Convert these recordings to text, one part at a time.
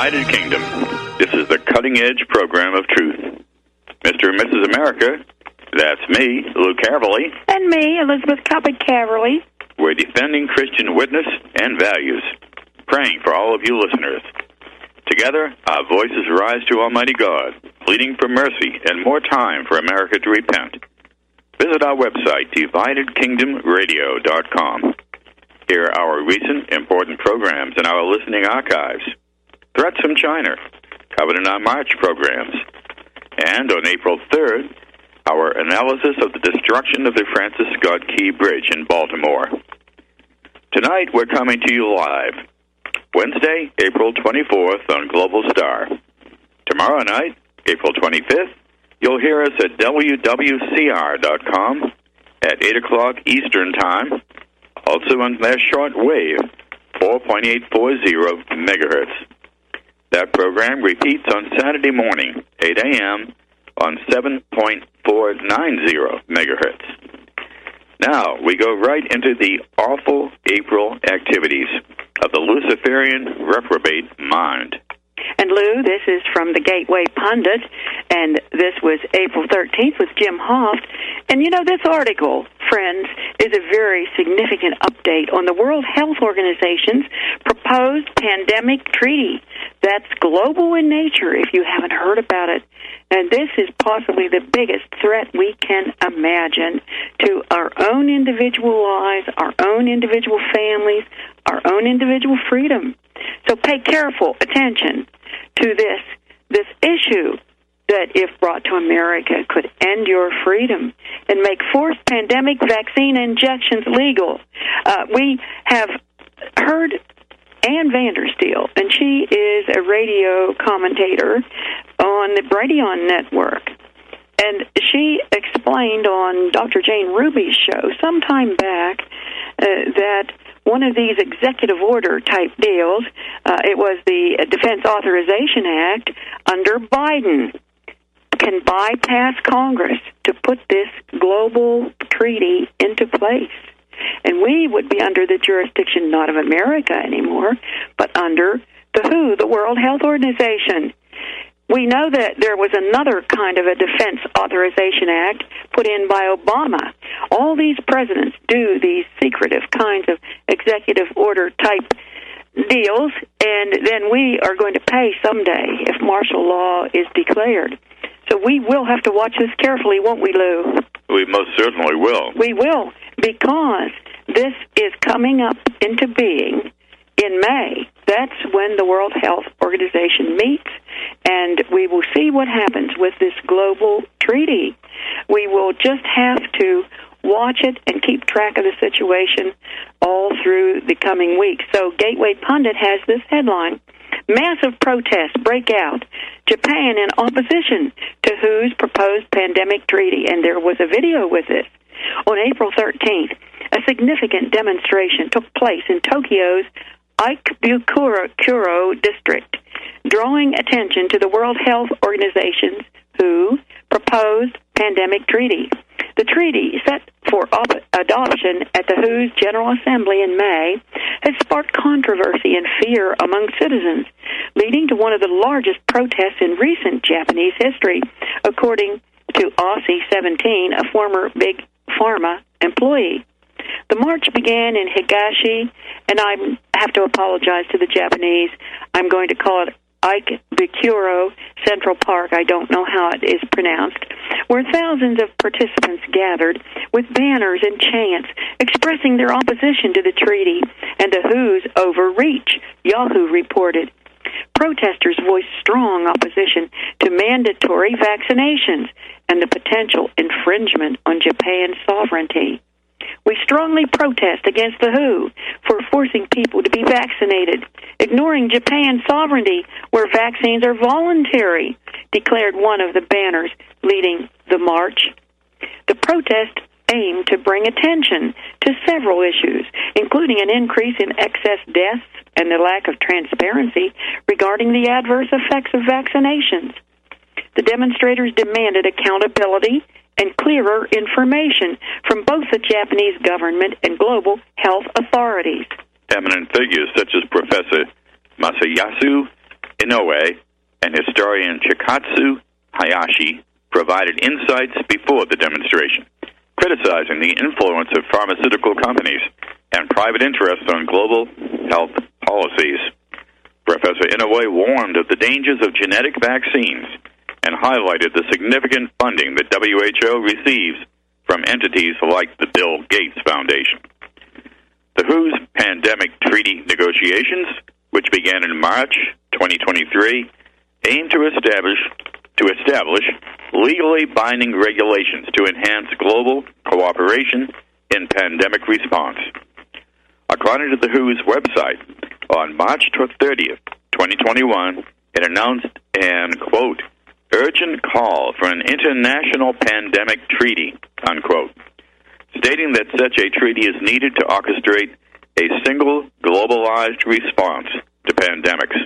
Divided Kingdom. This is the cutting-edge program of truth. Mr. and Mrs. America, that's me, Lou Caverly. And me, Elizabeth Coppett Caverly. We're defending Christian witness and values, praying for all of you listeners. Together, our voices rise to Almighty God, pleading for mercy and more time for America to repent. Visit our website, dividedkingdomradio.com. Hear our recent important programs in our listening archives. Threats from China, covered in our March programs. And on April 3rd, our analysis of the destruction of the Francis Scott Key Bridge in Baltimore. Tonight, we're coming to you live. Wednesday, April 24th on Global Star. Tomorrow night, April 25th, you'll hear us at WWCR.com at 8 o'clock Eastern Time, also on their short wave, 4.840 megahertz. That program repeats on Saturday morning, 8 a.m., on 7.490 megahertz. Now, we go right into the awful April activities of the Luciferian reprobate mind. And Lou, this is from the Gateway Pundit, and this was April 13th with Jim Hoft. And you know, this article, friends, is a very significant update on the World Health Organization's proposed pandemic treaty. That's global in nature, if you haven't heard about it. And this is possibly the biggest threat we can imagine to our own individual lives, our own individual families, our own individual freedom. So pay careful attention to this issue that, if brought to America, could end your freedom and make forced pandemic vaccine injections legal. We have heard Ann Vandersteel, and she is a radio commentator on the Bradion Network. And she explained on Dr. Jane Ruby's show some time back that one of these executive order type deals, it was the Defense Authorization Act under Biden, can bypass Congress to put this global treaty into place. And we would be under the jurisdiction not of America anymore, but under the WHO, the World Health Organization. We know that there was another kind of a Defense Authorization Act put in by Obama. All these presidents do these secretive kinds of executive order type deals, and then we are going to pay someday if martial law is declared. So we will have to watch this carefully, won't we, Lou? We most certainly will. We will, because this is coming up into being in May. That's when the World Health Organization meets, and we will see what happens with this global treaty. We will just have to watch it and keep track of the situation all through the coming weeks. So Gateway Pundit has this headline: massive protests break out. Japan in opposition to WHO's proposed pandemic treaty. And there was a video with this. On April 13th, a significant demonstration took place in Tokyo's Ikebukuro district, drawing attention to the World Health Organization's WHO proposed pandemic treaty. The treaty, set for adoption at the WHO's General Assembly in May, has sparked controversy and fear among citizens, leading to one of the largest protests in recent Japanese history, according to Aussie 17, a former Big Pharma employee. The march began in Higashi, and I have to apologize to the Japanese. I'm going to call it Ikebukuro Central Park. I don't know how it is pronounced, where thousands of participants gathered with banners and chants expressing their opposition to the treaty and to WHO's overreach, Yahoo reported. Protesters voiced strong opposition to mandatory vaccinations and the potential infringement on Japan's sovereignty. We strongly protest against the WHO for forcing people to be vaccinated, ignoring Japan's sovereignty where vaccines are voluntary, declared one of the banners leading the march. The protest aimed to bring attention to several issues, including an increase in excess deaths and the lack of transparency regarding the adverse effects of vaccinations. The demonstrators demanded accountability and clearer information from both the Japanese government and global health authorities. Eminent figures such as Professor Masayasu Inoue and historian Chikatsu Hayashi provided insights before the demonstration, criticizing the influence of pharmaceutical companies and private interests on global health policies. Professor Inoue warned of the dangers of genetic vaccines and highlighted the significant funding that WHO receives from entities like the Bill Gates Foundation. The WHO's pandemic treaty negotiations, which began in March 2023, aim to establish legally binding regulations to enhance global cooperation in pandemic response. According to the WHO's website, on March 30th, 2021, it announced an, quote, urgent call for an international pandemic treaty, unquote, stating that such a treaty is needed to orchestrate a single globalized response to pandemics.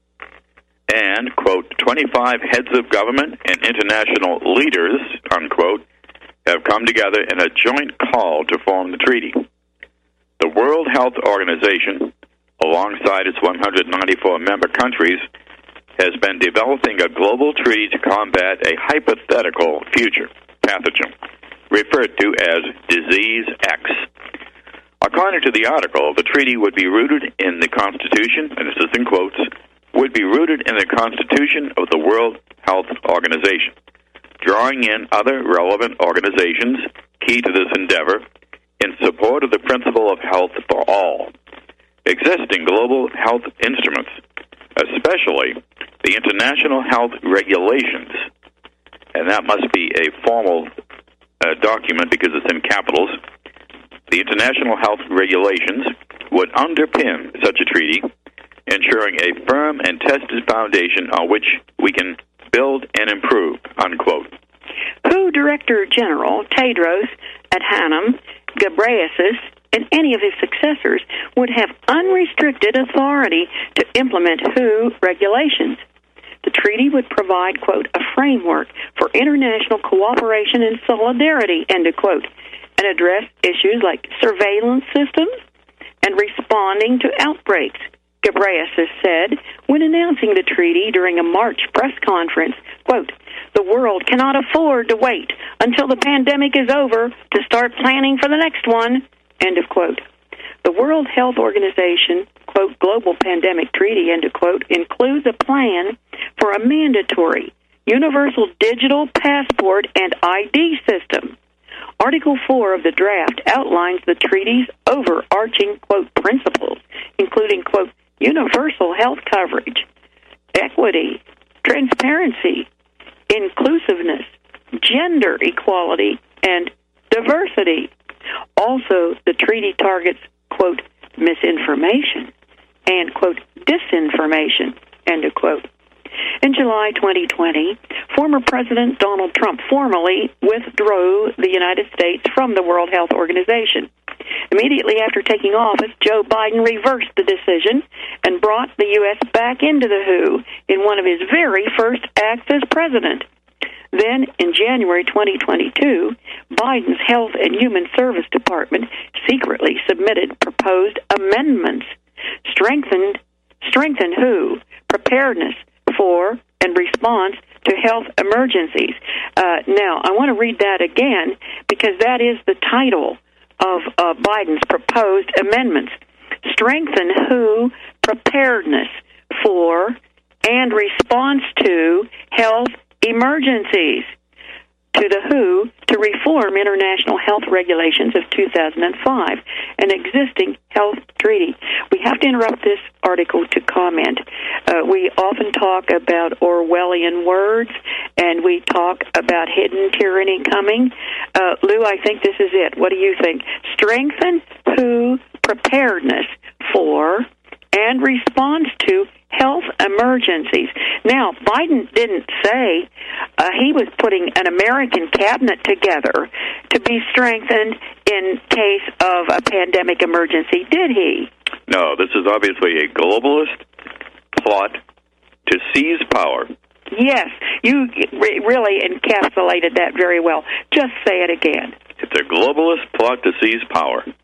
And, quote, 25 heads of government and international leaders, unquote, have come together in a joint call to form the treaty. The World Health Organization, alongside its 194 member countries, has been developing a global treaty to combat a hypothetical future pathogen, referred to as Disease X. According to the article, the treaty would be rooted in the Constitution, and this is in quotes, would be rooted in the Constitution of the World Health Organization, drawing in other relevant organizations key to this endeavor in support of the principle of health for all. Existing global health instruments, especially the international health regulations, and that must be a formal document because it's in capitals, the international health regulations would underpin such a treaty, ensuring a firm and tested foundation on which we can build and improve, unquote. WHO Director General Tedros Adhanom Ghebreyesus and any of his successors would have unrestricted authority to implement WHO regulations. The treaty would provide, quote, a framework for international cooperation and solidarity, end of quote, and address issues like surveillance systems and responding to outbreaks, Ghebreyesus said when announcing the treaty during a March press conference, quote, the world cannot afford to wait until the pandemic is over to start planning for the next one, end of quote. The World Health Organization, quote, Global Pandemic Treaty, end of quote, includes a plan for a mandatory universal digital passport and ID system. Article 4 of the draft outlines the treaty's overarching, quote, principles, including, quote, universal health coverage, equity, transparency, inclusiveness, gender equality, and diversity. Also, the treaty targets, quote, misinformation and, quote, disinformation, end of quote. In July 2020, former President Donald Trump formally withdrew the United States from the World Health Organization. Immediately after taking office, Joe Biden reversed the decision and brought the U.S. back into the WHO in one of his very first acts as president. Then, in January 2022, Biden's Health and Human Service Department secretly submitted proposed amendments, strengthen WHO preparedness for and response to health emergencies. Now, I want to read that again because that is the title of Biden's proposed amendments. Strengthen WHO preparedness for and response to health emergencies. To the WHO to reform international health regulations of 2005, an existing health treaty. We have to interrupt this article to comment. We often talk about Orwellian words, and we talk about hidden tyranny coming. Lou, I think this is it. What do you think? Strengthen WHO preparedness for and response to health emergencies. Now, Biden didn't say he was putting an American cabinet together to be strengthened in case of a pandemic emergency, did he? No, this is obviously a globalist plot to seize power. Yes, you really encapsulated that very well. Just say it again. It's a globalist plot to seize power.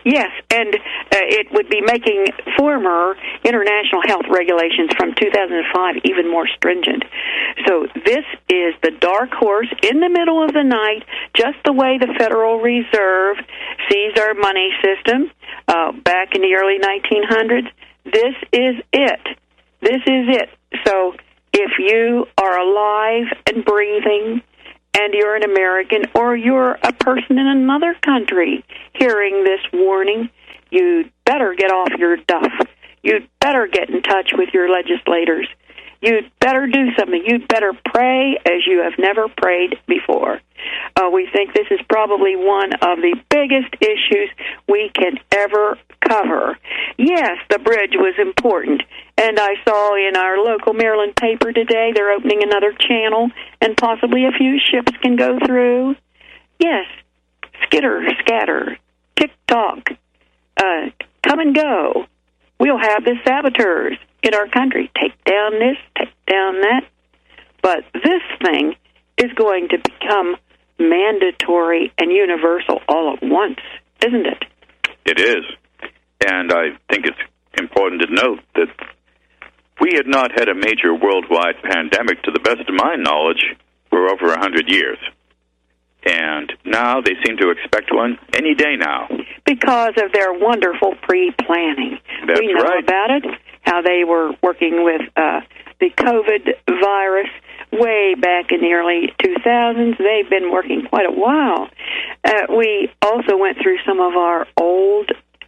Yes, and it would be making former international health regulations from 2005 even more stringent. So this is the dark horse in the middle of the night, just the way the Federal Reserve sees our money system back in the early 1900s. This is it. This is it. So if you are alive and breathing, and you're an American or you're a person in another country hearing this warning, you'd better get off your duff. You'd better get in touch with your legislators. You'd better do something. You'd better pray as you have never prayed before. We think this is probably one of the biggest issues we can ever cover. Yes, the bridge was important, and I saw in our local Maryland paper today they're opening another channel, and possibly a few ships can go through. Yes, skitter, scatter, tick-tock, come and go. We'll have the saboteurs in our country. Take down this, take down that. But this thing is going to become mandatory and universal all at once, isn't it? It is. And I think it's important to note that we had not had a major worldwide pandemic, to the best of my knowledge, for over 100 years. And now they seem to expect one any day now. Because of their wonderful pre-planning. That's we know right. about it, how they were working with the COVID virus way back in the early 2000s. They've been working quite a while. We also went through some of our old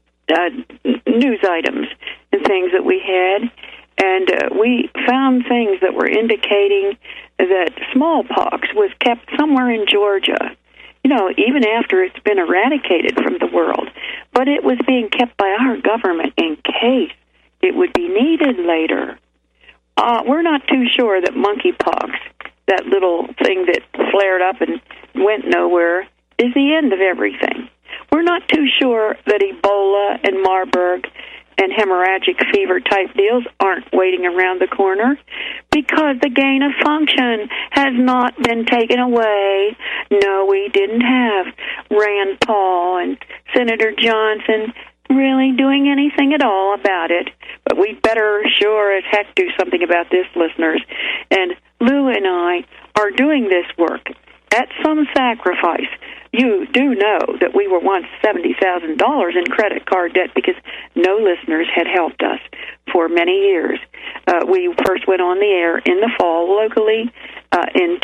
news items and things that we had, and we found things that were indicating that smallpox was kept somewhere in Georgia, you know, even after it's been eradicated from the world. But it was being kept by our government in case it would be needed later. We're not too sure that monkeypox, that little thing that flared up and went nowhere, is the end of everything. We're not too sure that Ebola and Marburg and hemorrhagic fever type deals aren't waiting around the corner, because the gain of function has not been taken away. No, we didn't have Rand Paul and Senator Johnson really doing anything at all about it. But we better sure as heck do something about this, listeners. And Lou and I are doing this work at some sacrifice. You do know that we were once $70,000 in credit card debt because no listeners had helped us for many years. We first went on the air in the fall locally in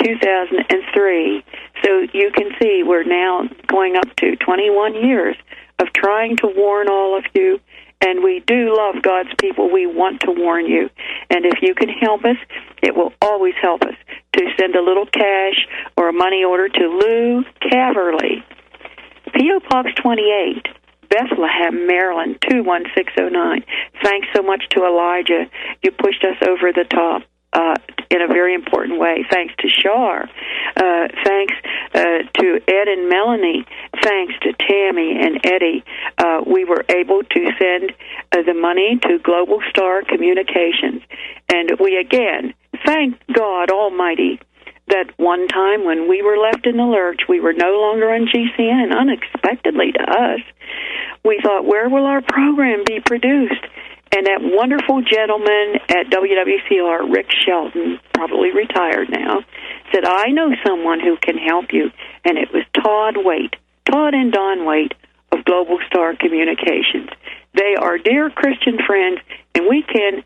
2003. So you can see we're now going up to 21 years of trying to warn all of you. And we do love God's people. We want to warn you. And if you can help us, it will always help us to send a little cash or a money order to Lou Caverly, P.O. Box 28, Bethlehem, Maryland, 21609. Thanks so much to Elijah. You pushed us over the top in a very important way. Thanks to Shar. Thanks to Ed and Melanie. Thanks to Tammy and Eddie. We were able to send the money to Global Star Communications. And we again thank God Almighty that one time when we were left in the lurch, we were no longer on GCN, and unexpectedly to us, we thought, where will our program be produced? And that wonderful gentleman at WWCR, Rick Shelton, probably retired now, said, I know someone who can help you. And it was Todd and Don Waite of Global Star Communications. They are dear Christian friends, and we can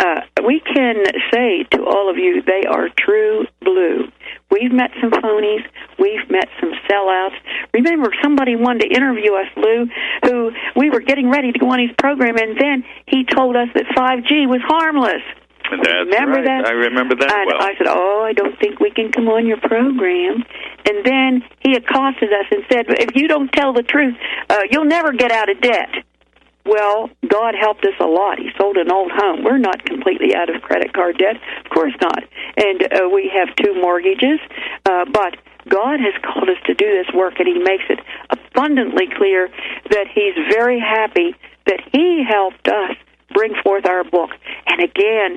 say to all of you, they are true blue. We've met some phonies. We've met some sellouts. Remember, somebody wanted to interview us, Lou, who we were getting ready to go on his program, and then he told us that 5G was harmless. Remember right. That? I remember that and well. I said, I don't think we can come on your program. And then he accosted us and said, if you don't tell the truth, you'll never get out of debt. Well, God helped us a lot. He sold an old home. We're not completely out of credit card debt. Of course not. And we have 2 mortgages. But God has called us to do this work, and He makes it abundantly clear that He's very happy that He helped us bring forth our book. And again,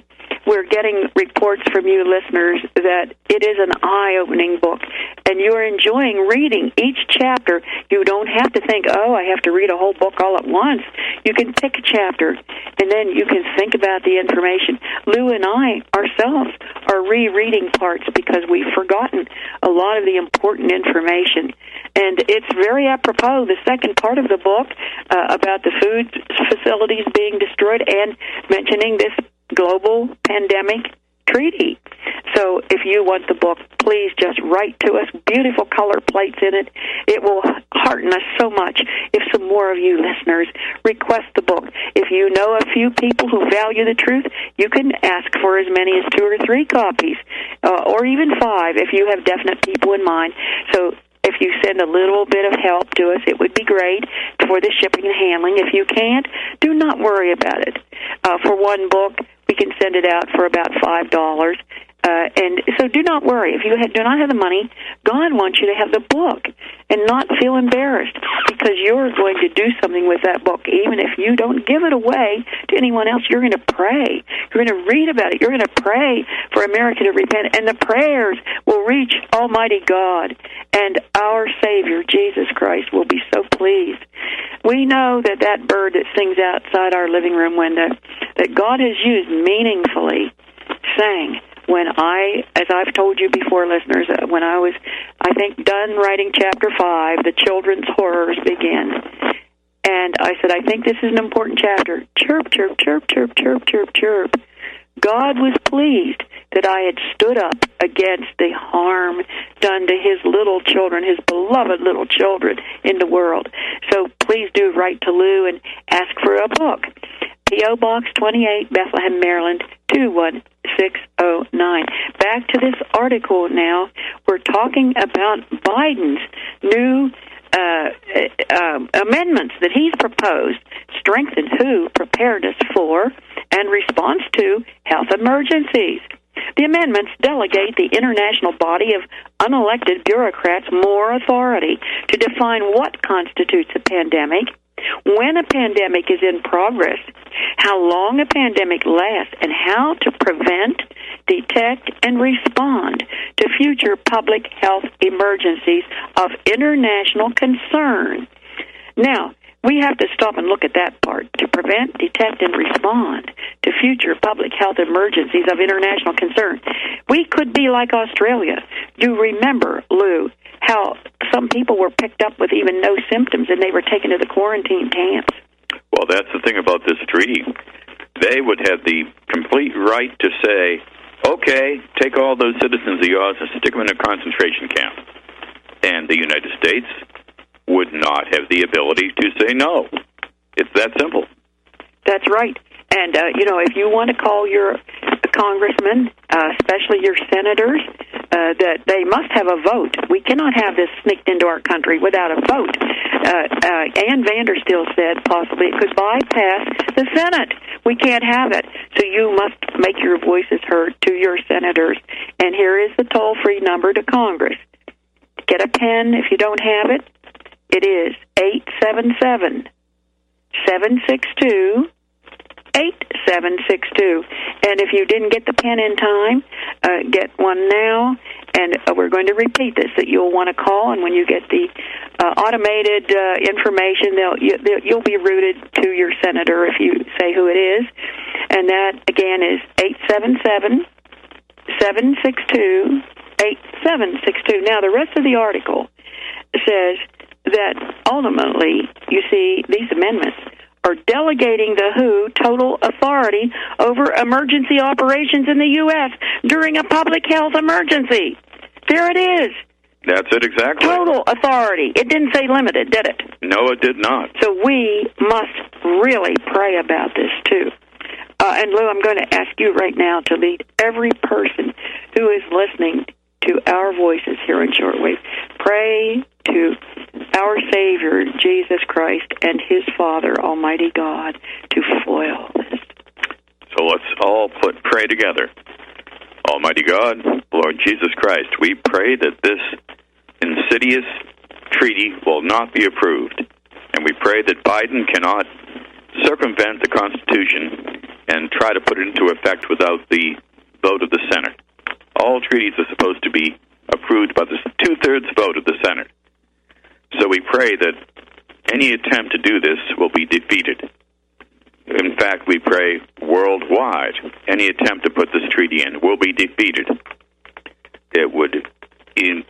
we're getting reports from you listeners that it is an eye-opening book, and you're enjoying reading each chapter. You don't have to think, oh, I have to read a whole book all at once. You can pick a chapter, and then you can think about the information. Lou and I ourselves are rereading parts because we've forgotten a lot of the important information. And it's very apropos, the second part of the book, about the food facilities being destroyed and mentioning this global pandemic treaty. So if you want the book, please just write to us. Beautiful color plates in it. It will hearten us so much if some more of you listeners request the book. If you know a few people who value the truth, you can ask for as many as 2 or 3 copies, or even 5 if you have definite people in mind. So if you send a little bit of help to us, it would be great for the shipping and handling. If you can't, do not worry about it. For one book, we can send it out for about $5. And so do not worry. If you do not have the money, God wants you to have the book and not feel embarrassed, because you're going to do something with that book. Even if you don't give it away to anyone else, you're going to pray. You're going to read about it. You're going to pray for America to repent, and the prayers will reach Almighty God, and our Savior, Jesus Christ, will be so pleased. We know that that bird that sings outside our living room window, that God has used meaningfully, sang. When as I've told you before, listeners, when I was, I think, done writing chapter 5, the children's horrors begin. And I said, I think this is an important chapter. Chirp, chirp, chirp, chirp, chirp, chirp, chirp. God was pleased that I had stood up against the harm done to his little children, his beloved little children in the world. So please do write to Lou and ask for a book. P.O. Box 28, Bethlehem, Maryland, 21609. Back to this article now. We're talking about Biden's new amendments that he's proposed, strengthen WHO, preparedness for, and response to health emergencies. The amendments delegate the international body of unelected bureaucrats more authority to define what constitutes a pandemic, when a pandemic is in progress, how long a pandemic lasts, and how to prevent, detect, and respond to future public health emergencies of international concern. Now, we have to stop and look at that part. To prevent, detect, and respond to future public health emergencies of international concern. We could be like Australia. You remember, Lou, how some people were picked up with even no symptoms and they were taken to the quarantine camps. Well, that's the thing about this treaty. They would have the complete right to say, okay, take all those citizens of yours and stick them in a concentration camp. And the United States would not have the ability to say no. It's that simple. That's right. And, if you want to call your congressmen, especially your senators, that they must have a vote. We cannot have this sneaked into our country without a vote. Ann Vandersteel said possibly it could bypass the Senate. We can't have it. So you must make your voices heard to your senators. And here is the toll-free number to Congress. Get a pen if you don't have it. It is 877-762-8762. And if you didn't get the pen in time, get one now. And we're going to repeat this, that you'll want to call. And when you get the automated information, you'll be routed to your senator if you say who it is. And that, again, is 877-762-8762. Now, the rest of the article says that ultimately, you see, these amendments are delegating the WHO total authority over emergency operations in the U.S. during a public health emergency. There it is. That's it exactly. Total authority. It didn't say limited, did it? No, it did not. So we must really pray about this, too. And, Lou, I'm going to ask you right now to lead every person who is listening to our voices here on Shortwave. Pray to our Savior, Jesus Christ, and his Father, Almighty God, to foil this. So let's all pray together. Almighty God, Lord Jesus Christ, we pray that this insidious treaty will not be approved. And we pray that Biden cannot circumvent the Constitution and try to put it into effect without the vote of the Senate. All treaties are supposed to be approved by the two-thirds vote of the Senate. So we pray that any attempt to do this will be defeated. In fact, we pray worldwide any attempt to put this treaty in will be defeated. It would, in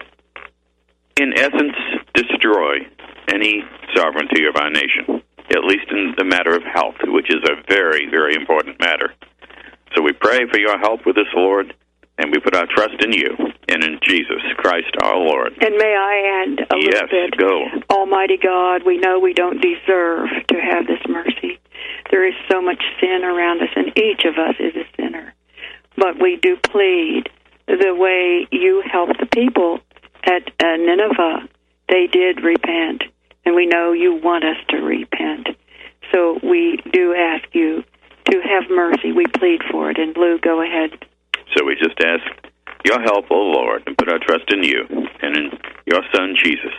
essence, destroy any sovereignty of our nation, at least in the matter of health, which is a very, very important matter. So we pray for your help with this, Lord, and we put our trust in you and in Jesus Christ our Lord. And may I add a little bit? Yes, go. Almighty God, we know we don't deserve to have this mercy. There is so much sin around us, and each of us is a sinner. But we do plead the way you helped the people at Nineveh. They did repent, and we know you want us to repent. So we do ask you to have mercy. We plead for it. And Blue, go ahead. So we just ask your help, O Lord, and put our trust in you and in your Son, Jesus.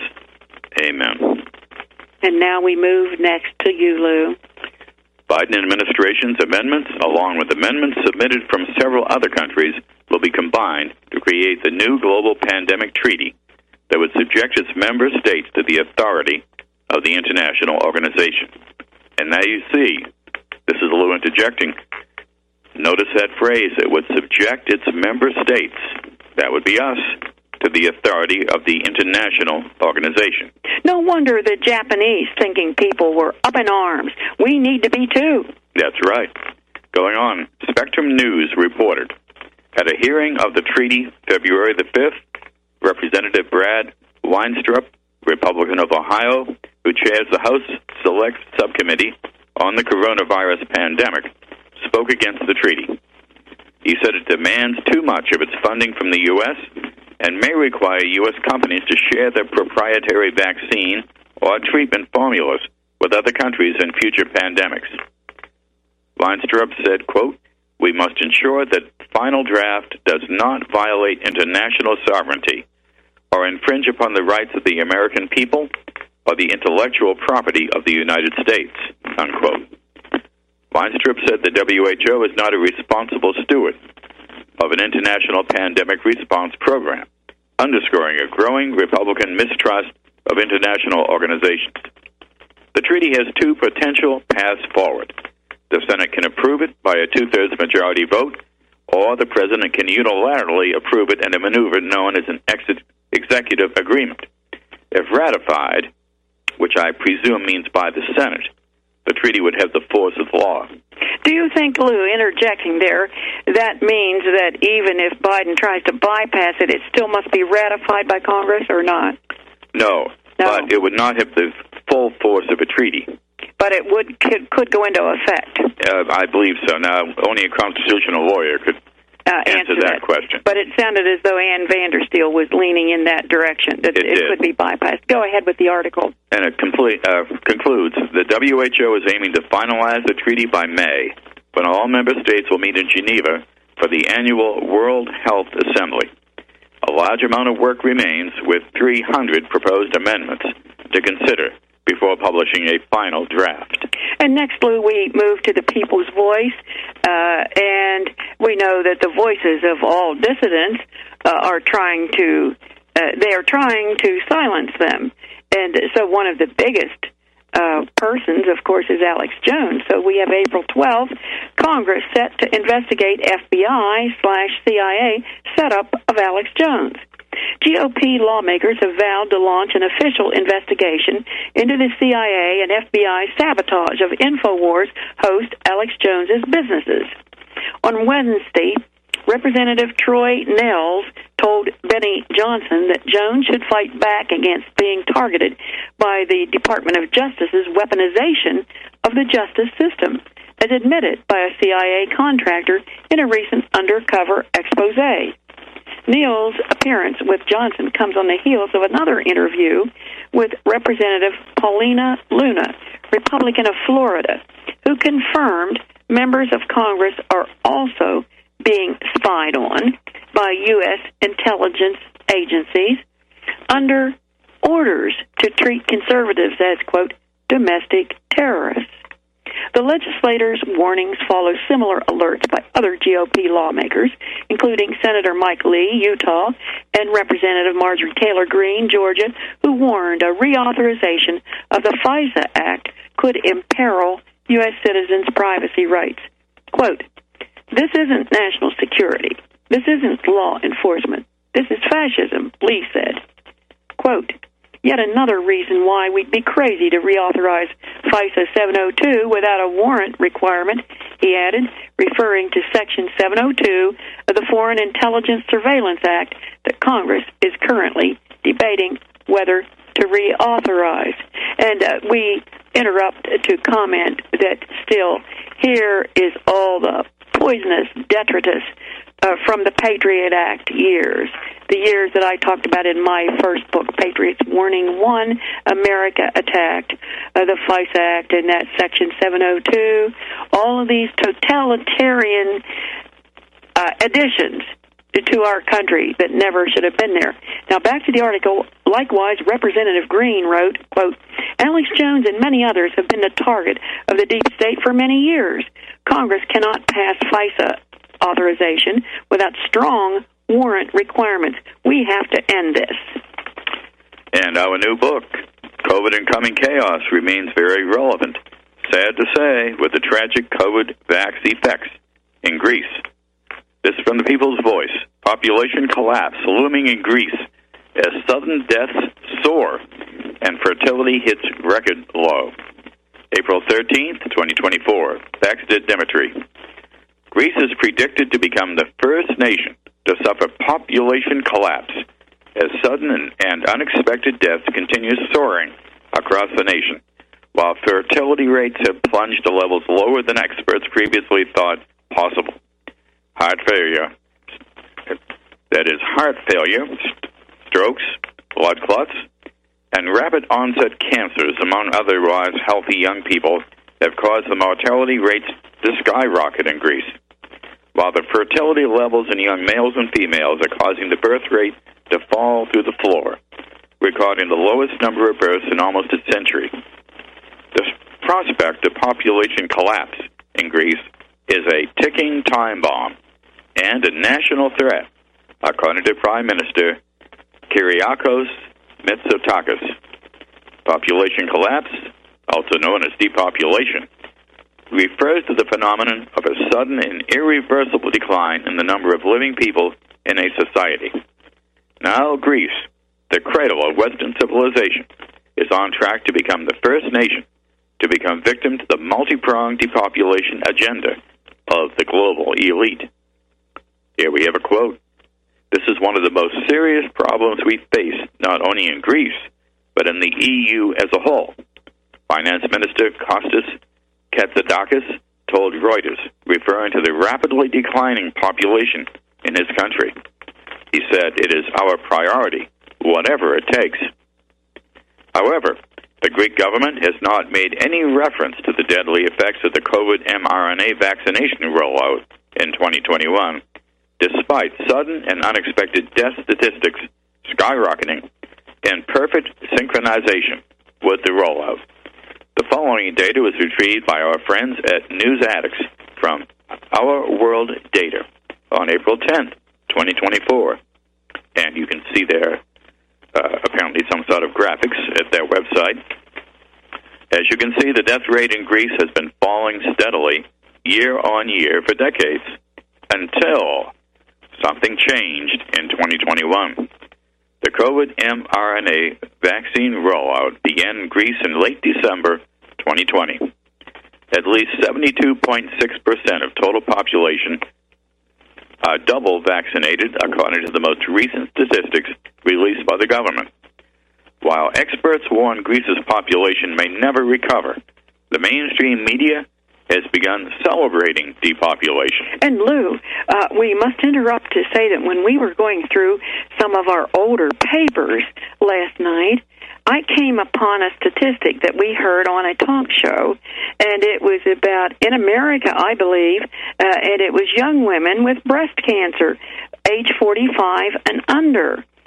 Amen. And now we move next to you, Lou. Biden administration's amendments, along with amendments submitted from several other countries, will be combined to create the new global pandemic treaty that would subject its member states to the authority of the international organization. And now you see, this is Lou interjecting, notice that phrase, it would subject its member states, that would be us, to the authority of the international organization. No wonder the Japanese thinking people were up in arms. We need to be too. That's right. Going on, Spectrum News reported, at a hearing of the treaty February the 5th, Representative Brad Weinstrup, Republican of Ohio, who chairs the House Select Subcommittee on the coronavirus pandemic, spoke against the treaty. He said it demands too much of its funding from the U.S. and may require U.S. companies to share their proprietary vaccine or treatment formulas with other countries in future pandemics. Weinstrup said, quote, "We must ensure that final draft does not violate international sovereignty or infringe upon the rights of the American people or the intellectual property of the United States," unquote. Weinstrup said the WHO is not a responsible steward of an international pandemic response program, underscoring a growing Republican mistrust of international organizations. The treaty has two potential paths forward. The Senate can approve it by a two-thirds majority vote, or the President can unilaterally approve it in a maneuver known as an executive agreement. If ratified, which I presume means by the Senate, the treaty would have the force of law. Do you think, Lou, interjecting there, that means that even if Biden tries to bypass it, it still must be ratified by Congress or not? No, but it would not have the full force of a treaty. But it could go into effect. I believe so. Now, only a constitutional lawyer could answer that question. But it sounded as though Ann Vandersteel was leaning in that direction, that it could be bypassed. Go ahead with the article. And it concludes, the WHO is aiming to finalize the treaty by May, when all member states will meet in Geneva for the annual World Health Assembly. A large amount of work remains, with 300 proposed amendments to consider before publishing a final draft. And next, Lou, we move to the people's voice, and we know that the voices of all dissidents are trying to silence them. And so one of the biggest persons, of course, is Alex Jones. So we have April 12th, Congress set to investigate FBI/CIA setup of Alex Jones. GOP lawmakers have vowed to launch an official investigation into the CIA and FBI sabotage of InfoWars host Alex Jones's businesses. On Wednesday, Representative Troy Nehls told Benny Johnson that Jones should fight back against being targeted by the Department of Justice's weaponization of the justice system, as admitted by a CIA contractor in a recent undercover expose. Neal's appearance with Johnson comes on the heels of another interview with Representative Paulina Luna, Republican of Florida, who confirmed members of Congress are also being spied on by U.S. intelligence agencies under orders to treat conservatives as, quote, domestic terrorists. The legislators' warnings follow similar alerts by other GOP lawmakers, including Senator Mike Lee, Utah, and Representative Marjorie Taylor Greene, Georgia, who warned a reauthorization of the FISA Act could imperil U.S. citizens' privacy rights. Quote, "This isn't national security. This isn't law enforcement. This is fascism," Lee said. Quote, "Yet another reason why we'd be crazy to reauthorize FISA 702 without a warrant requirement," he added, referring to Section 702 of the Foreign Intelligence Surveillance Act that Congress is currently debating whether to reauthorize. And we interrupt to comment that still here is all the poisonous detritus from the Patriot Act years, the years that I talked about in my first book, Patriots Warning 1, America Attacked, the FISA Act and that Section 702, all of these totalitarian additions to our country that never should have been there. Now, back to the article. Likewise, Representative Greene wrote, quote, "Alex Jones and many others have been the target of the deep state for many years. Congress cannot pass FISA authorization without strong warrant requirements. We have to end this." And our new book, COVID and Coming Chaos, remains very relevant. Sad to say, with the tragic COVID vax effects in Greece. This is from the People's Voice. Population collapse looming in Greece as sudden deaths soar and fertility hits record low. April 13th, 2024. Baxter Dimitri. Greece is predicted to become the first nation to suffer population collapse as sudden and unexpected deaths continue soaring across the nation, while fertility rates have plunged to levels lower than experts previously thought possible. Heart failure, strokes, blood clots, and rapid onset cancers, among otherwise healthy young people, have caused the mortality rates to skyrocket in Greece, while the fertility levels in young males and females are causing the birth rate to fall through the floor, recording the lowest number of births in almost a century. The prospect of population collapse in Greece is a ticking time bomb and a national threat, according to Prime Minister Kyriakos Mitsotakis. Population collapse, also known as depopulation, refers to the phenomenon of a sudden and irreversible decline in the number of living people in a society. Now Greece, the cradle of Western civilization, is on track to become the first nation to become victim to the multi-pronged depopulation agenda of the global elite. Here we have a quote. "This is one of the most serious problems we face, not only in Greece, but in the EU as a whole," Finance Minister Kostas Katsoudakis told Reuters, referring to the rapidly declining population in his country. He said, "It is our priority, whatever it takes." However, the Greek government has not made any reference to the deadly effects of the COVID mRNA vaccination rollout in 2021, despite sudden and unexpected death statistics skyrocketing in perfect synchronization with the rollout. The following data was retrieved by our friends at News Addicts from Our World Data on April 10th, 2024. And you can see there apparently some sort of graphics at their website. As you can see, the death rate in Greece has been falling steadily year on year for decades until something changed in 2021. The COVID mRNA vaccine rollout began in Greece in late December 2020. At least 72.6% of total population are double vaccinated, according to the most recent statistics released by the government. While experts warn Greece's population may never recover, the mainstream media has begun celebrating depopulation. And Lou, we must interrupt to say that when we were going through some of our older papers last night, I came upon a statistic that we heard on a talk show, and it was about, in America, I believe, and it was young women with breast cancer, age 45 and under.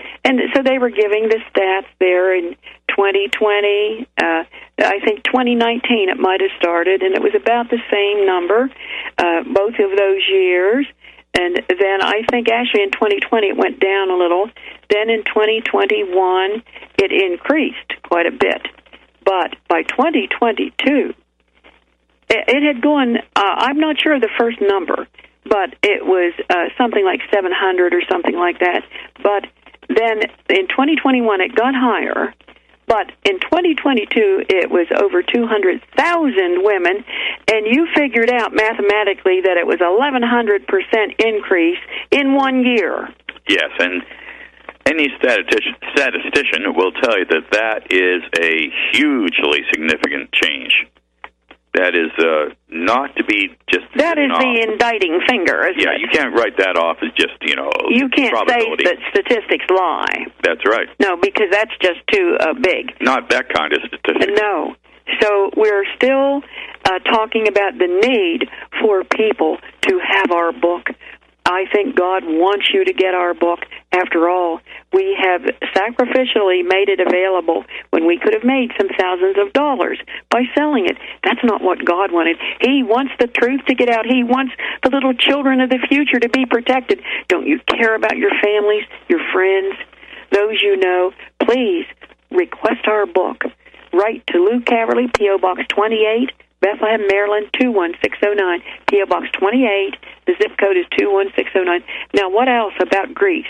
And so they were giving the stats there in 2020. I think 2019 it might have started, and it was about the same number both of those years. And then I think actually in 2020 it went down a little. Then in 2021 it increased quite a bit. But by 2022, it had gone, I'm not sure of the first number, but it was something like 700 or something like that. But then in 2021 it got higher. But in 2022, it was over 200,000 women, and you figured out mathematically that it was 1,100% increase in 1 year. Yes, and any statistician will tell you that that is a hugely significant change. That is not to be just... That is the indicting finger, isn't it? Yeah, you can't write that off as just, You can't say that statistics lie. That's right. No, because that's just too big. Not that kind of statistic. No. So we're still talking about the need for people to have our book. I think God wants you to get our book. After all, we have sacrificially made it available when we could have made some thousands of dollars by selling it. That's not what God wanted. He wants the truth to get out. He wants the little children of the future to be protected. Don't you care about your families, your friends, those you know? Please request our book. Write to Lou Caverly, P.O. Box 28, Bethlehem, Maryland, 21609, P.O. Box 28. The zip code is 21609. Now, what else about Greece?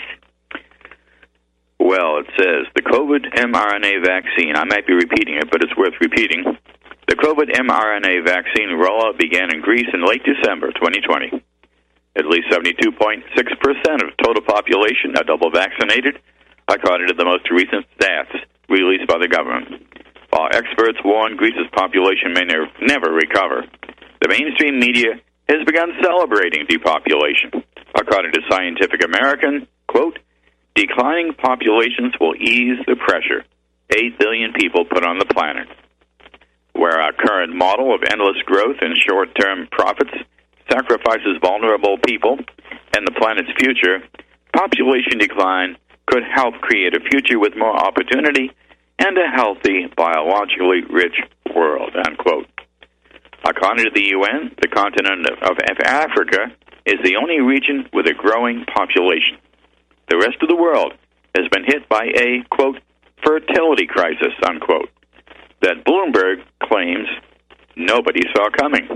Well, it says the COVID mRNA vaccine, I might be repeating it, but it's worth repeating. The COVID mRNA vaccine rollout began in Greece in late December 2020. At least 72.6% of total population are double vaccinated, according to the most recent stats released by the government. While experts warn Greece's population may never recover, the mainstream media has begun celebrating depopulation. According to Scientific American, quote, declining populations will ease the pressure 8 billion people put on the planet. Where our current model of endless growth and short-term profits sacrifices vulnerable people and the planet's future, population decline could help create a future with more opportunity and a healthy, biologically rich world, unquote. According to the UN, the continent of Africa is the only region with a growing population. The rest of the world has been hit by a, quote, fertility crisis, unquote, that Bloomberg claims nobody saw coming.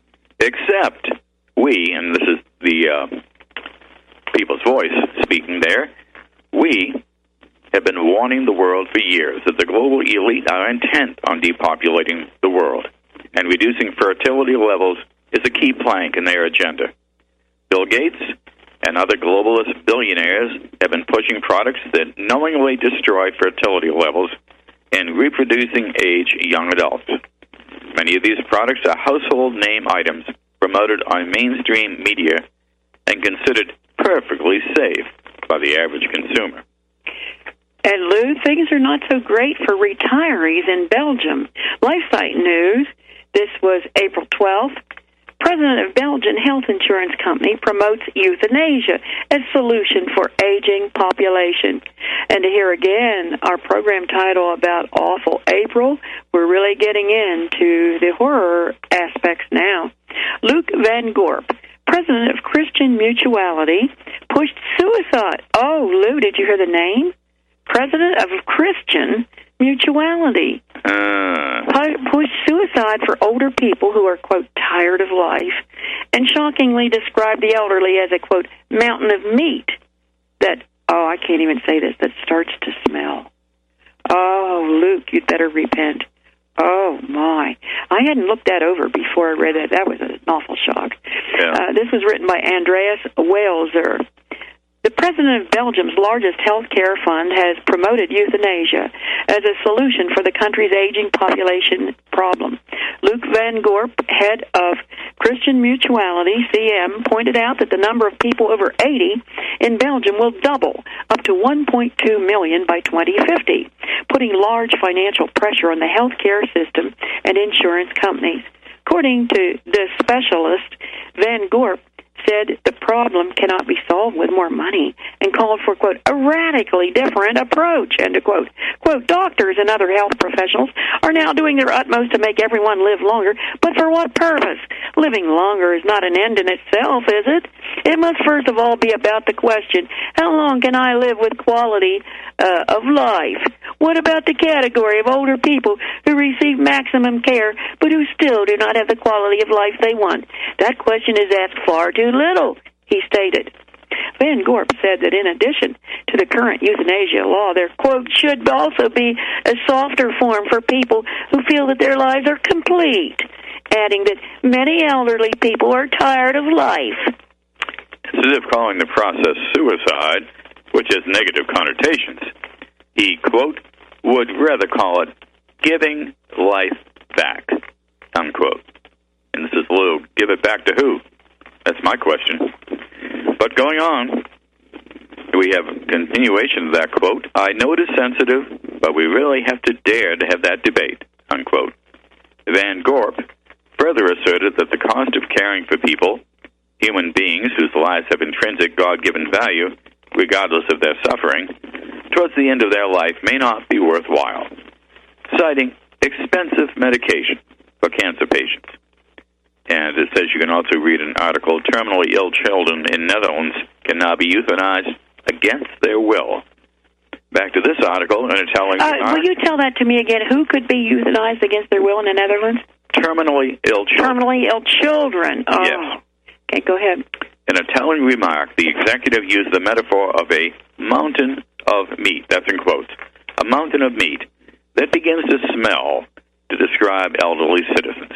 Except we, and this is the People's Voice speaking there, we have been warning the world for years that the global elite are intent on depopulating the world, and reducing fertility levels is a key plank in their agenda. Bill Gates and other globalist billionaires have been pushing products that knowingly destroy fertility levels in reproducing age young adults. Many of these products are household name items promoted on mainstream media and considered perfectly safe by the average consumer. And Lou, things are not so great for retirees in Belgium. LifeSite News, this was April 12th. President of Belgian health insurance company promotes euthanasia as solution for aging population. And here again, our program title about awful April, we're really getting into the horror aspects now. Luc Van Gorp, president of Christian Mutuality, pushed suicide. Oh, Lou, did you hear the name? President of Christian Mutuality. Pushed suicide for older people who are, quote, tired of life, and shockingly described the elderly as a, quote, mountain of meat that, oh, I can't even say this, that starts to smell. Oh, Luke, you'd better repent. Oh, my. I hadn't looked that over before I read that. That was an awful shock. Yeah. This was written by Andreas Walser. The president of Belgium's largest health care fund has promoted euthanasia as a solution for the country's aging population problem. Luc Van Gorp, head of Christian Mutuality, CM, pointed out that the number of people over 80 in Belgium will double up to 1.2 million by 2050, putting large financial pressure on the health care system and insurance companies. According to the specialist, Van Gorp said the problem cannot be solved with more money and called for, quote, a radically different approach, end of quote. Quote, doctors and other health professionals are now doing their utmost to make everyone live longer, but for what purpose? Living longer is not an end in itself, is it? It must first of all be about the question, how long can I live with quality of life? What about the category of older people who receive maximum care but who still do not have the quality of life they want? That question is asked far too little, he stated. Van Gorp said that in addition to the current euthanasia law, there, quote, should also be a softer form for people who feel that their lives are complete, adding that many elderly people are tired of life. It's as if calling the process suicide, which has negative connotations. He, quote, would rather call it giving life back, unquote. And this is a little, give it back to who? That's my question. But going on, we have a continuation of that quote. I know it is sensitive, but we really have to dare to have that debate, unquote. Van Gorp further asserted that the cost of caring for people, human beings whose lives have intrinsic God-given value, regardless of their suffering, towards the end of their life may not be worthwhile, citing expensive medication for cancer patients. And it says you can also read an article, terminally ill children in Netherlands can now be euthanized against their will. Back to this article, and it's telling will you tell that to me again? Who could be euthanized against their will in the Netherlands? Terminally ill children. Terminally ill children. Oh. Yes. Okay, go ahead. In a telling remark, the executive used the metaphor of a mountain of meat, that's in quotes, a mountain of meat that begins to smell to describe elderly citizens.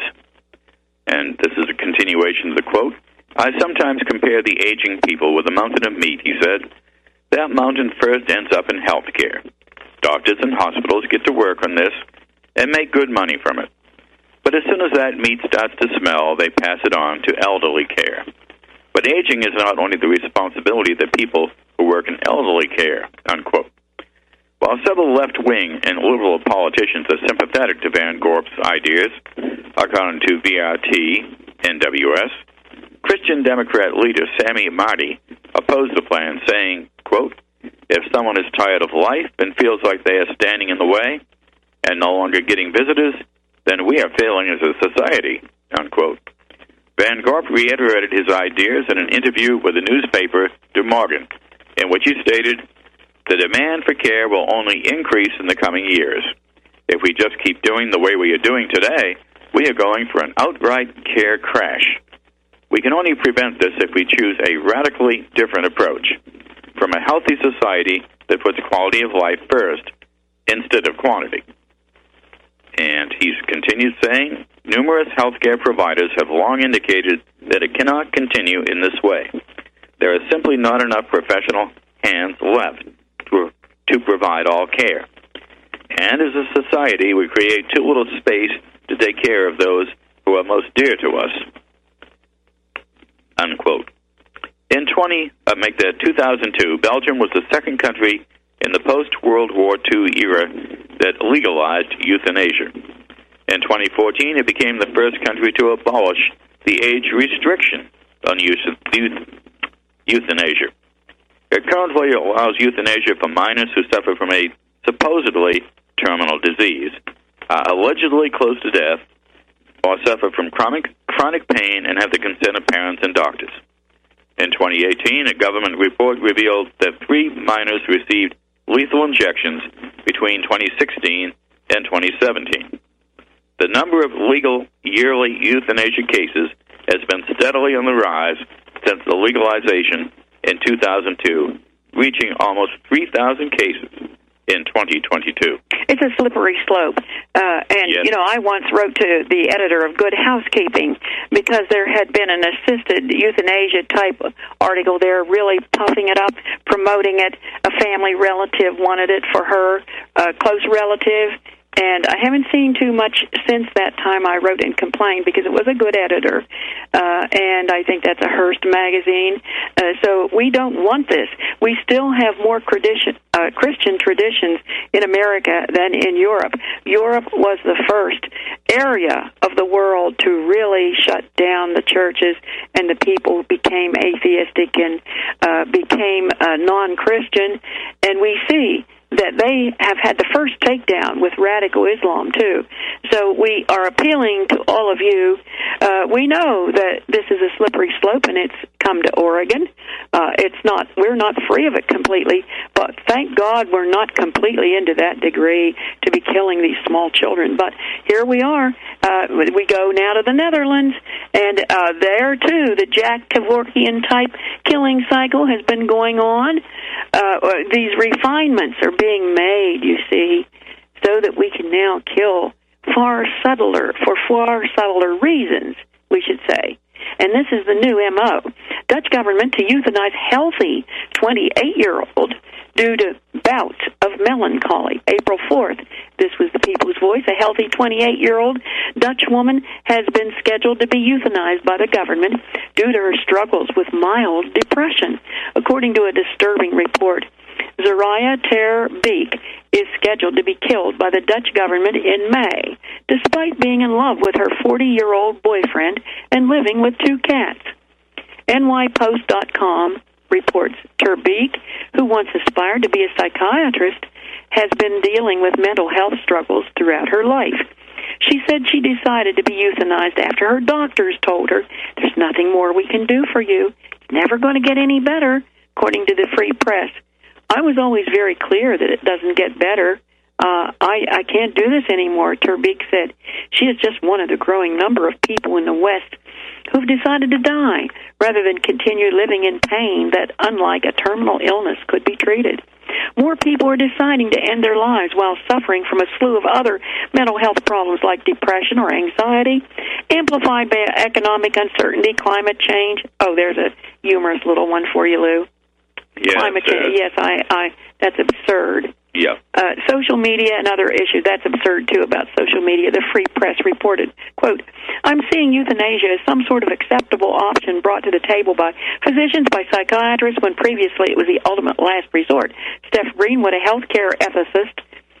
And this is a continuation of the quote. I sometimes compare the aging people with a mountain of meat, he said. That mountain first ends up in health care. Doctors and hospitals get to work on this and make good money from it. But as soon as that meat starts to smell, they pass it on to elderly care. But aging is not only the responsibility of the people who work in elderly care, unquote. While several left-wing and liberal politicians are sympathetic to Van Gorp's ideas, according to VRT NWS, Christian Democrat leader Sammy Marty opposed the plan, saying, quote, if someone is tired of life and feels like they are standing in the way and no longer getting visitors, then we are failing as a society, unquote. Van Gorp reiterated his ideas in an interview with the newspaper De Morgen, in which he stated, the demand for care will only increase in the coming years. If we just keep doing the way we are doing today, we are going for an outright care crash. We can only prevent this if we choose a radically different approach, from a healthy society that puts quality of life first instead of quantity. And he's continued saying, numerous healthcare providers have long indicated that it cannot continue in this way. There is simply not enough professional hands left to provide all care. And as a society, we create too little space to take care of those who are most dear to us, unquote. In 2002, Belgium was the second country in the post-World War II era that legalized euthanasia. In 2014, it became the first country to abolish the age restriction on euthanasia. It currently allows euthanasia for minors who suffer from a supposedly terminal disease, allegedly close to death, or suffer from chronic pain and have the consent of parents and doctors. In 2018, a government report revealed that 3 minors received lethal injections between 2016 and 2017. The number of legal yearly euthanasia cases has been steadily on the rise since the legalization in 2002, reaching almost 3,000 cases in 2022. It's a slippery slope. Yes. You know, I once wrote to the editor of Good Housekeeping because there had been an assisted euthanasia-type article there, really puffing it up, promoting it. A family relative wanted it for her, a close relative, And I haven't seen too much since that time I wrote and complained, because it was a good editor, and I think that's a Hearst magazine. So we don't want this. We still have more Christian traditions in America than in Europe. Europe was the first area of the world to really shut down the churches, and the people became atheistic and became non-Christian. And we see that they have had the first takedown with radical Islam, too. So we are appealing to all of you. We know that this is a slippery slope, and it's come to Oregon. We're not free of it completely, but thank God we're not completely into that degree to be killing these small children. But here we are. We go now to the Netherlands, and there, too, the Jack Kevorkian-type killing cycle has been going on. These refinements are being made, you see, so that we can now kill for far subtler reasons, we should say. And this is the new M.O. Dutch government to euthanize healthy 28-year-old due to bout of melancholy. April 4th, this was the People's Voice. A healthy 28-year-old Dutch woman has been scheduled to be euthanized by the government due to her struggles with mild depression. According to a disturbing report, Zaraya Ter Beek is scheduled to be killed by the Dutch government in May, despite being in love with her 40-year-old boyfriend and living with 2 cats. NYPost.com reports Ter Beek, who once aspired to be a psychiatrist, has been dealing with mental health struggles throughout her life. She said she decided to be euthanized after her doctors told her, "There's nothing more we can do for you. It's never going to get any better," according to the Free Press. I was always very clear that it doesn't get better. I can't do this anymore, Ter Beek said. She is just one of the growing number of people in the West who've decided to die rather than continue living in pain that, unlike a terminal illness, could be treated. More people are deciding to end their lives while suffering from a slew of other mental health problems like depression or anxiety, amplified by economic uncertainty, climate change. Oh, there's a humorous little one for you, Lou. Yes, climate change. Yes, that's absurd. Yeah. Social media and other issues, that's absurd, too, about social media. The Free Press reported, quote, "I'm seeing euthanasia as some sort of acceptable option brought to the table by physicians, by psychiatrists, when previously it was the ultimate last resort." Steph Greenwood, a healthcare ethicist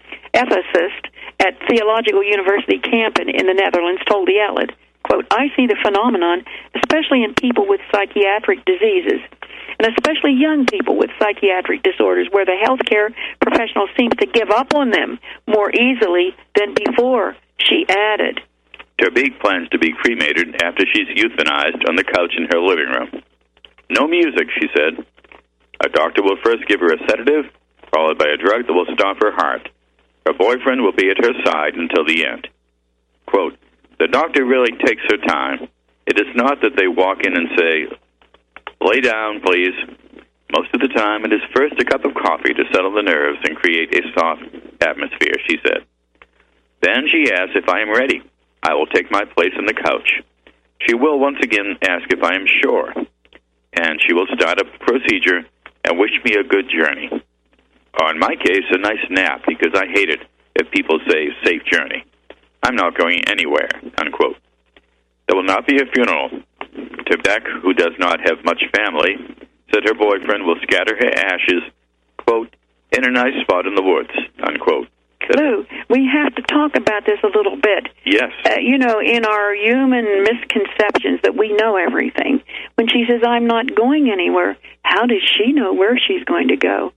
at Theological University Kampen in the Netherlands, told the outlet, quote, "I see the phenomenon, especially in people with psychiatric diseases, and especially young people with psychiatric disorders, where the healthcare professional seems to give up on them more easily than before," she added. Ter Beek plans to be cremated after she's euthanized on the couch in her living room. "No music," she said. "A doctor will first give her a sedative, followed by a drug that will stop her heart. Her boyfriend will be at her side until the end." Quote, "The doctor really takes her time. It is not that they walk in and say, 'Lay down, please.' Most of the time, it is first a cup of coffee to settle the nerves and create a soft atmosphere," she said. "Then she asks if I am ready. I will take my place on the couch. She will once again ask if I am sure. And she will start a procedure and wish me a good journey. Or in my case, a nice nap, because I hate it if people say, 'safe journey.' I'm not going anywhere," unquote. There will not be a funeral. Ter Beek, who does not have much family, said her boyfriend will scatter her ashes, quote, "in a nice spot in the woods," unquote. Lou, we have to talk about this a little bit. Yes. In our human misconceptions that we know everything, when she says, "I'm not going anywhere," how does she know where she's going to go?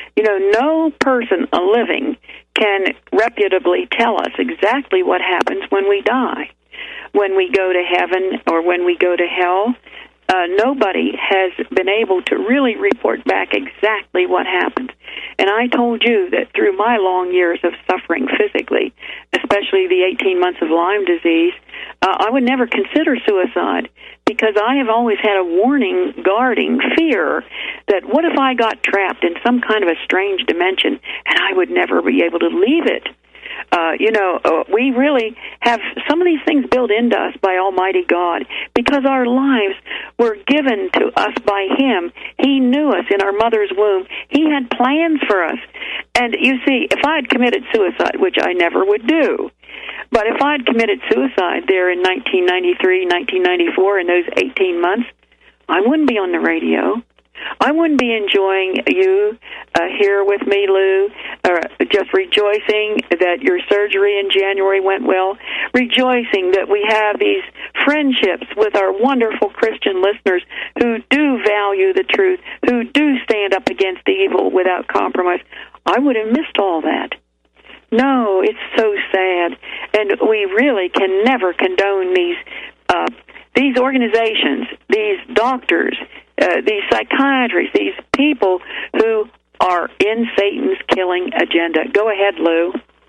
No person living can reputably tell us exactly what happens when we die. When we go to heaven or when we go to hell, nobody has been able to really report back exactly what happened. And I told you that through my long years of suffering physically, especially the 18 months of Lyme disease, I would never consider suicide, because I have always had a warning, guarding fear that what if I got trapped in some kind of a strange dimension and I would never be able to leave it? We really have some of these things built into us by Almighty God because our lives were given to us by Him. He knew us in our mother's womb. He had plans for us. And you see, if I had committed suicide, which I never would do, but if I had committed suicide there in 1993, 1994, in those 18 months, I wouldn't be on the radio. I wouldn't be enjoying you here with me, Lou, just rejoicing that your surgery in January went well, rejoicing that we have these friendships with our wonderful Christian listeners who do value the truth, who do stand up against evil without compromise. I would have missed all that. No, it's so sad, and we really can never condone these organizations, these doctors, these psychiatrists, these people who are in Satan's killing agenda. Go ahead, Lou.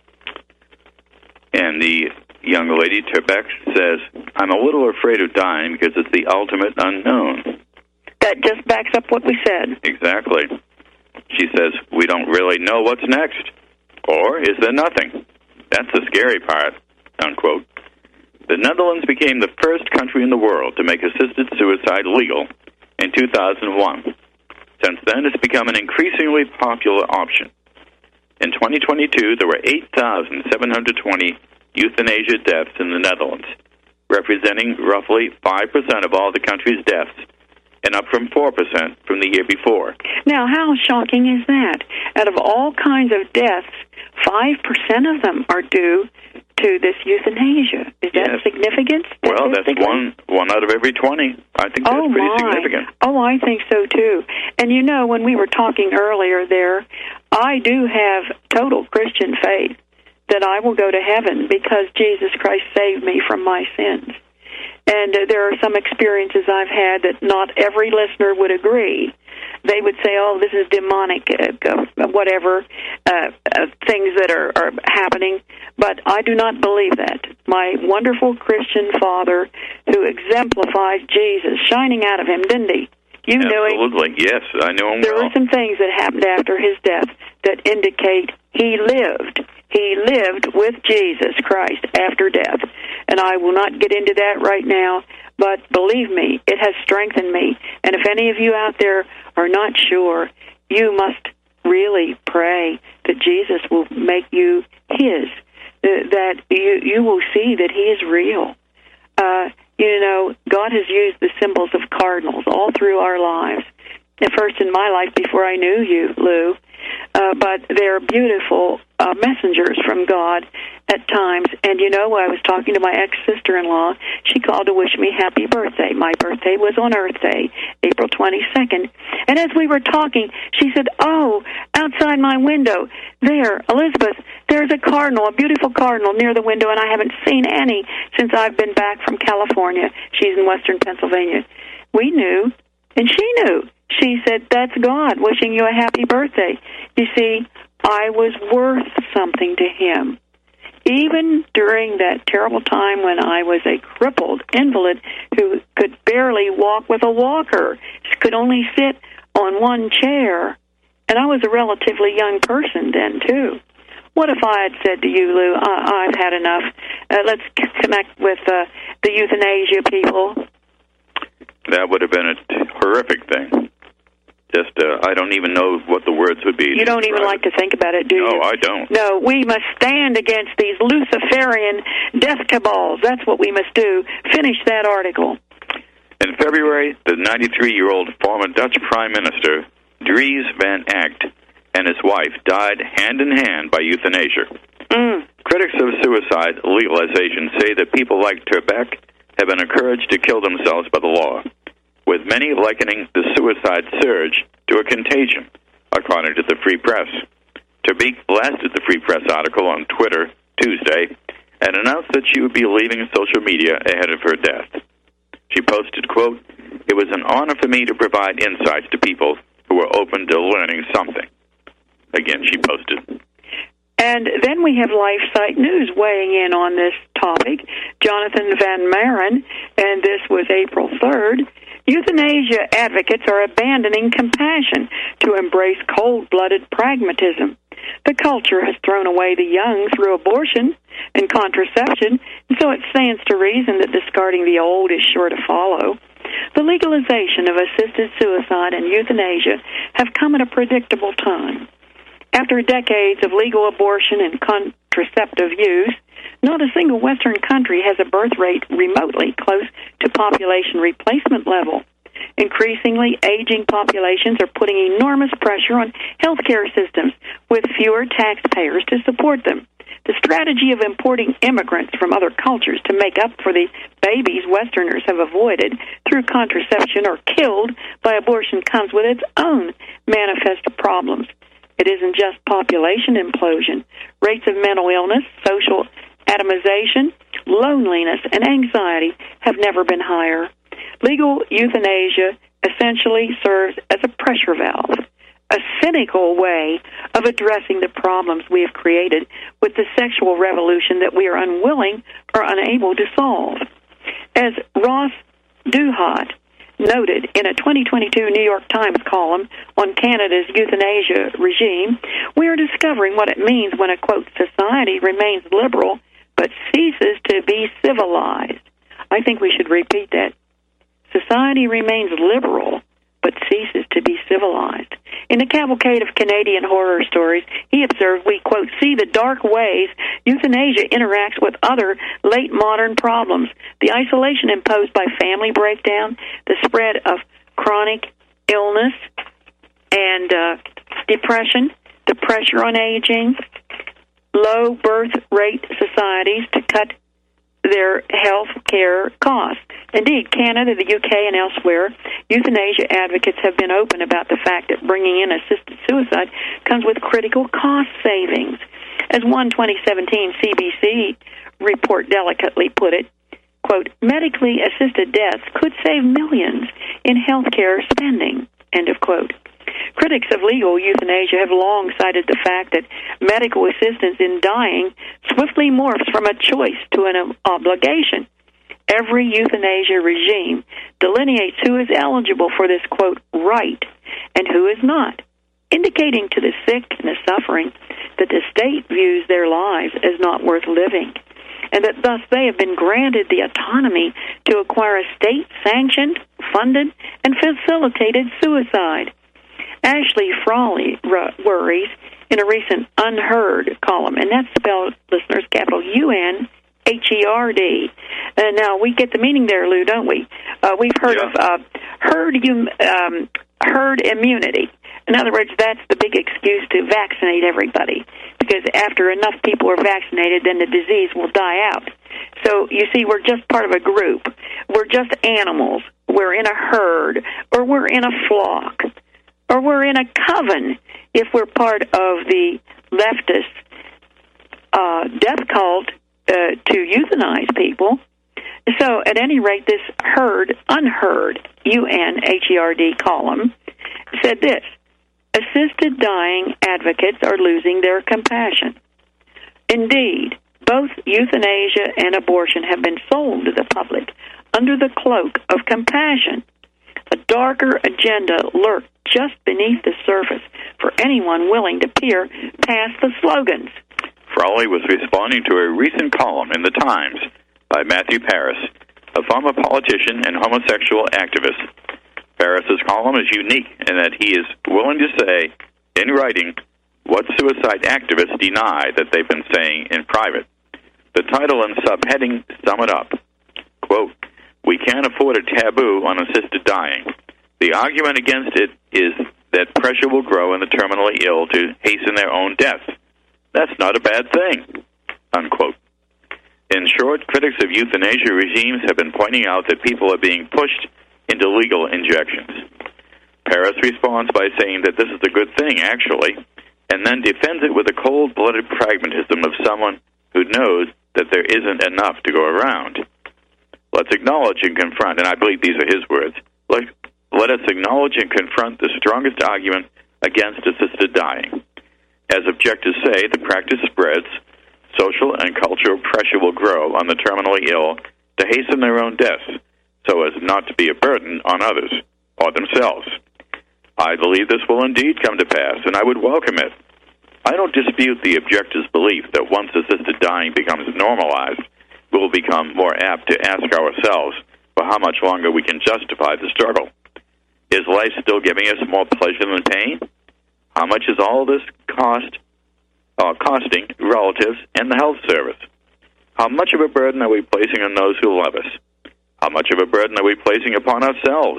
And the young lady, Trebek, says, I'm a little afraid of dying because it's the ultimate unknown. That just backs up what we said. Exactly. She says, we don't really know what's next. Or is there nothing? That's the scary part, unquote. The Netherlands became the first country in the world to make assisted suicide legal in 2001. Since then, it's become an increasingly popular option. In 2022, there were 8,720 euthanasia deaths in the Netherlands, representing roughly 5% of all the country's deaths, and up from 4% from the year before. Now, how shocking is that? Out of all kinds of deaths, 5% of them are due to this euthanasia. Is that significant? Well, that's one out of every 20. I think that's pretty significant. Oh, I think so, too. And you know, when we were talking earlier there, I do have total Christian faith that I will go to heaven because Jesus Christ saved me from my sins. And there are some experiences I've had that not every listener would agree. They would say, oh, this is demonic, whatever, things that are happening. But I do not believe that. My wonderful Christian father, who exemplifies Jesus, shining out of him, didn't he? You knew him. Absolutely, yes, I knew him well. There were some things that happened after his death that indicate he lived. He lived with Jesus Christ after death. And I will not get into that right now, but believe me, it has strengthened me. And if any of you out there are not sure, you must really pray that Jesus will make you His, that you will see that He is real. God has used the symbols of cardinals all through our lives. At first in my life, before I knew you, Lou, but they're beautiful messengers from God at times. And I was talking to my ex-sister-in-law. She called to wish me happy birthday. My birthday was on Earth Day, April 22nd. And as we were talking, she said, oh, outside my window, there, Elizabeth, there's a cardinal, a beautiful cardinal near the window, and I haven't seen any since I've been back from California. She's in western Pennsylvania. We knew, and she knew. She said, that's God wishing you a happy birthday. You see, I was worth something to Him. Even during that terrible time when I was a crippled invalid who could barely walk with a walker, could only sit on one chair, and I was a relatively young person then, too. What if I had said to you, Lou, I've had enough. Let's connect with the euthanasia people. That would have been a horrific thing. Just, I don't even know what the words would be. You don't even like to think about it, do you? No, I don't. No, we must stand against these Luciferian death cabals. That's what we must do. Finish that article. In February, the 93-year-old former Dutch Prime Minister, Dries Van Acht, and his wife died hand-in-hand by euthanasia. Critics of suicide legalization say that people like Trebek have been encouraged to kill themselves by the law, with many likening the suicide surge to a contagion, according to the Free Press. Trebek blasted the Free Press article on Twitter Tuesday and announced that she would be leaving social media ahead of her death. She posted, quote, "It was an honor for me to provide insights to people who were open to learning something." Again, she posted. And then we have LifeSite News weighing in on this topic. Jonathan Van Maren, and this was April 3rd, Euthanasia advocates are abandoning compassion to embrace cold-blooded pragmatism. The culture has thrown away the young through abortion and contraception, and so it stands to reason that discarding the old is sure to follow. The legalization of assisted suicide and euthanasia have come at a predictable time. After decades of legal abortion and contraceptive use, not a single Western country has a birth rate remotely close to population replacement level. Increasingly, aging populations are putting enormous pressure on healthcare systems with fewer taxpayers to support them. The strategy of importing immigrants from other cultures to make up for the babies Westerners have avoided through contraception or killed by abortion comes with its own manifest problems. It isn't just population implosion. Rates of mental illness, social atomization, loneliness, and anxiety have never been higher. Legal euthanasia essentially serves as a pressure valve, a cynical way of addressing the problems we have created with the sexual revolution that we are unwilling or unable to solve. As Ross Douthat noted in a 2022 New York Times column on Canada's euthanasia regime, we are discovering what it means when a, quote, society remains liberal but ceases to be civilized. I think we should repeat that. Society remains liberal but ceases to be civilized. In a cavalcade of Canadian horror stories, he observed, we, quote, see the dark ways euthanasia interacts with other late modern problems. The isolation imposed by family breakdown, the spread of chronic illness and depression, the pressure on aging, low birth rate societies to cut their health care costs. Indeed, Canada, the UK, and elsewhere, euthanasia advocates have been open about the fact that bringing in assisted suicide comes with critical cost savings. As one 2017 CBC report delicately put it, quote, medically assisted deaths could save millions in health care spending, end of quote. Critics of legal euthanasia have long cited the fact that medical assistance in dying swiftly morphs from a choice to an obligation. Every euthanasia regime delineates who is eligible for this, quote, right and who is not, indicating to the sick and the suffering that the state views their lives as not worth living, and that thus they have been granted the autonomy to acquire a state-sanctioned, funded, and facilitated suicide. Ashley Frawley worries in a recent Unheard column, and that's spelled, listeners, capital U-N-H-E-R-D. Now, we get the meaning there, Lou, don't we? We've heard of herd immunity. In other words, that's the big excuse to vaccinate everybody, because after enough people are vaccinated, then the disease will die out. So, you see, we're just part of a group. We're just animals. We're in a herd, or we're in a flock, or we're in a coven if we're part of the leftist death cult to euthanize people. So, at any rate, this Unheard, U-N-H-E-R-D column said this: assisted dying advocates are losing their compassion. Indeed, both euthanasia and abortion have been sold to the public under the cloak of compassion. A darker agenda lurks just beneath the surface for anyone willing to peer past the slogans. Frawley was responding to a recent column in The Times by Matthew Paris, a former politician and homosexual activist. Paris's column is unique in that he is willing to say, in writing, what suicide activists deny that they've been saying in private. The title and subheading sum it up. Quote, we can't afford a taboo on assisted dying. The argument against it is that pressure will grow in the terminally ill to hasten their own death. That's not a bad thing, unquote. In short, critics of euthanasia regimes have been pointing out that people are being pushed into legal injections. Paris responds by saying that this is a good thing, actually, and then defends it with the cold-blooded pragmatism of someone who knows that there isn't enough to go around. Let's acknowledge and confront, and I believe these are his words, let us acknowledge and confront the strongest argument against assisted dying. As objectives say, the practice spreads, social and cultural pressure will grow on the terminally ill to hasten their own deaths. so as not to be a burden on others or themselves. I believe this will indeed come to pass, and I would welcome it. I don't dispute the objector's belief that once assisted dying becomes normalized, we will become more apt to ask ourselves for how much longer we can justify the struggle. Is life still giving us more pleasure than pain? How much is all this costing relatives and the health service? How much of a burden are we placing on those who love us? How much of a burden are we placing upon ourselves?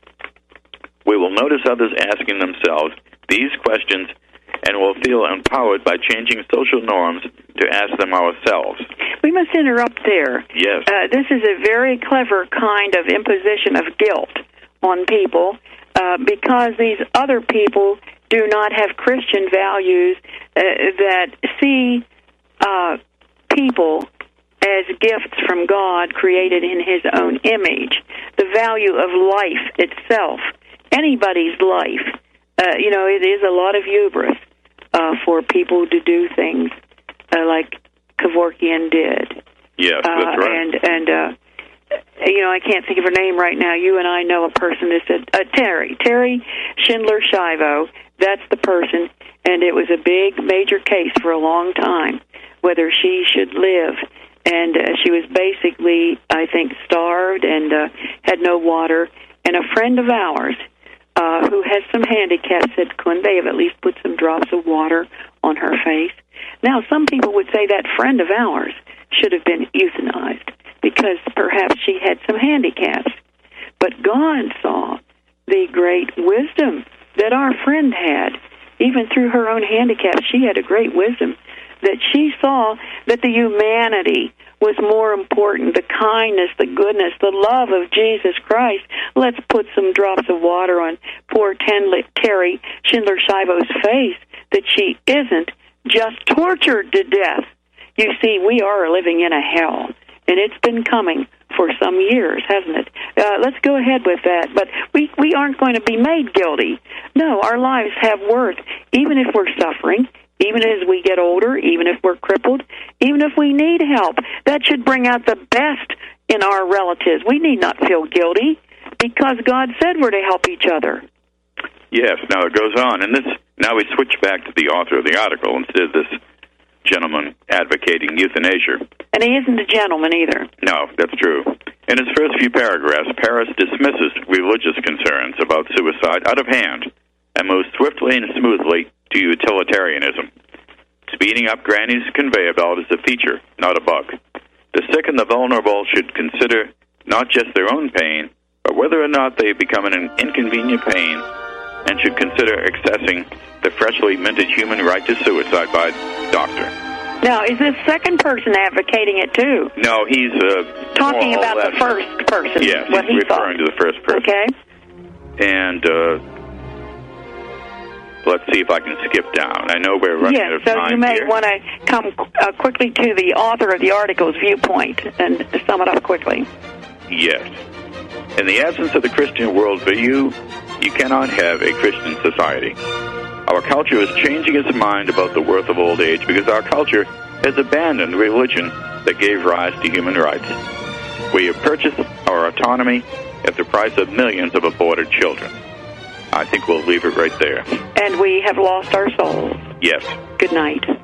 We will notice others asking themselves these questions and will feel empowered by changing social norms to ask them ourselves. We must interrupt there. Yes. This is a very clever kind of imposition of guilt on people because these other people do not have Christian values that see people as gifts from God created in His own image. The value of life itself, anybody's life, it is a lot of hubris for people to do things like Kevorkian did. Yes, that's right. And I can't think of her name right now. You and I know a person that said, Terry Schindler Shivo, that's the person, and it was a big, major case for a long time, whether she should live. And she was basically, I think, starved and had no water. And a friend of ours who has some handicaps said, couldn't they have at least put some drops of water on her face? Now, some people would say that friend of ours should have been euthanized because perhaps she had some handicaps. But God saw the great wisdom that our friend had. Even through her own handicaps, she had a great wisdom that she saw that the humanity was more important, the kindness, the goodness, the love of Jesus Christ. Let's put some drops of water on poor Terry Schindler Shivo's face that she isn't just tortured to death. You see, we are living in a hell, and it's been coming for some years, hasn't it? Let's go ahead with that. But we aren't going to be made guilty. No, our lives have worth, even if we're suffering, even as we get older, even if we're crippled, even if we need help. That should bring out the best in our relatives. We need not feel guilty because God said we're to help each other. Yes, now it goes on. And now we switch back to the author of the article instead of this gentleman advocating euthanasia. And he isn't a gentleman either. No, that's true. In his first few paragraphs, Paris dismisses religious concerns about suicide out of hand and moves swiftly and smoothly to utilitarianism. Speeding up Granny's conveyor belt is a feature, not a bug. The sick and the vulnerable should consider not just their own pain, but whether or not they become an inconvenient pain, and should consider accessing the freshly minted human right to suicide by doctor. Now, is this second person advocating it too? No, he's talking about the first person. Yes, he's referring to the first person. Okay. And let's see if I can skip down. I know we're running out of time. Yes, so you may want to come quickly to the author of the article's viewpoint and sum it up quickly. Yes. In the absence of the Christian worldview, you cannot have a Christian society. Our culture is changing its mind about the worth of old age because our culture has abandoned religion that gave rise to human rights. We have purchased our autonomy at the price of millions of aborted children. I think we'll leave it right there. And we have lost our souls. Yes. Good night.